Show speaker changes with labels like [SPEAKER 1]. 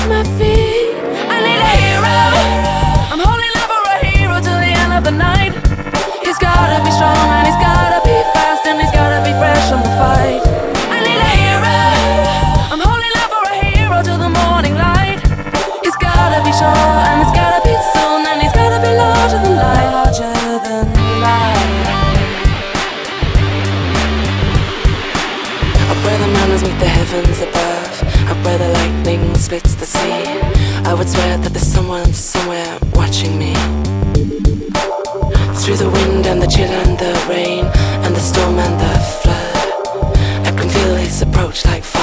[SPEAKER 1] my feet. I need a hero. I'm holding out for a hero till the end of the night. He's gotta be strong and he's gotta be fast and he's gotta be fresh on the fight. I need a hero. I'm holding out for a hero till the morning light. He's gotta be sure and he's gotta be soon and he's gotta be larger than life. Larger than life. Up where the mountains meet the heavens above, up where the lightning splits the sea, I would swear that there's someone somewhere watching me. Through the wind and the chill and the rain and the storm and the flood, I can feel his approach like fire.